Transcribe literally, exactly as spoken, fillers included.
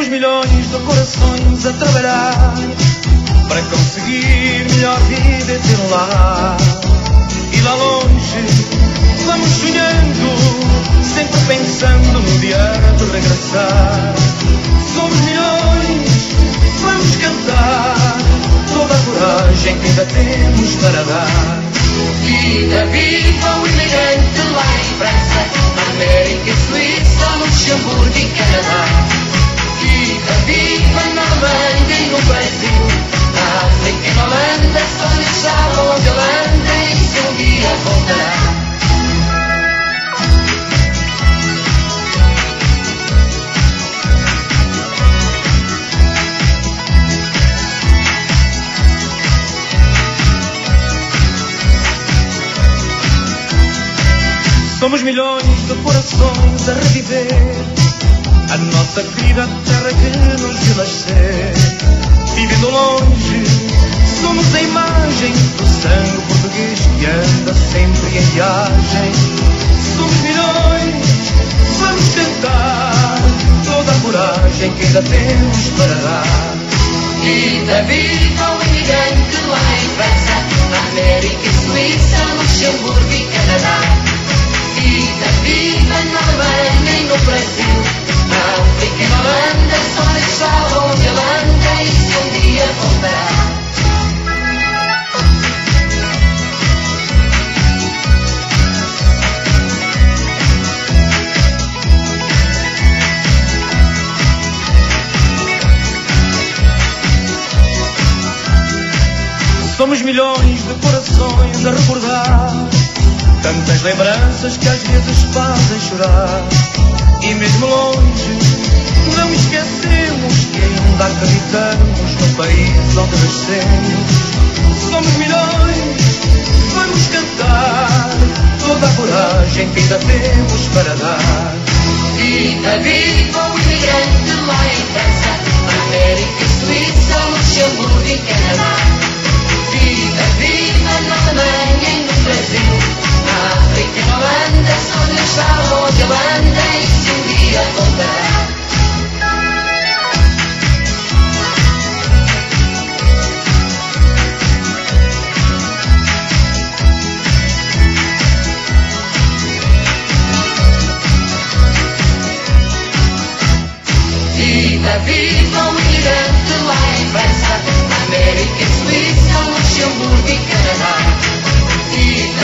Somos milhões de corações a trabalhar para conseguir melhor vida e ter um lar. E lá longe vamos sonhando, sempre pensando no dia de regressar. Somos milhões, vamos cantar toda a coragem que ainda temos para dar. Vida viva o imigrante lá em França, América e Suíça, Luxemburgo e Canadá. Vida viva na Alemanha e no Brasil, na África e na Holanda, só deixaram a Holanda e se um dia voltará. Somos milhões de corações a reviver a nossa querida terra que nos viu nascer. Vivendo longe, somos a imagem do sangue português que anda sempre em viagem. Somos milhões, vamos cantar toda a coragem que ainda temos para dar. Vida viva o imigrante lá em França, América e Suíça, Luxemburgo e Canadá. Vida viva na Alemanha e no Brasil, na África e na Holanda, só deixaram a Holanda e se um dia voltará. Somos milhões de corações a recordar tantas lembranças que às vezes fazem chorar. E mesmo longe, não esquecemos que ainda acreditamos no país onde nascemos. Somos milhões, vamos cantar toda a coragem que ainda temos para dar. Vida viva o imigrante lá em França, América e Suíça, Luxemburgo e Canadá. Vida viva na Alemanha e no Brasil, na África e na Holanda, só deixaram a Holanda e se um dia voltará. Vida viva o imigrante lá em França, América e Suíça, Luxemburgo e Canadá. Vida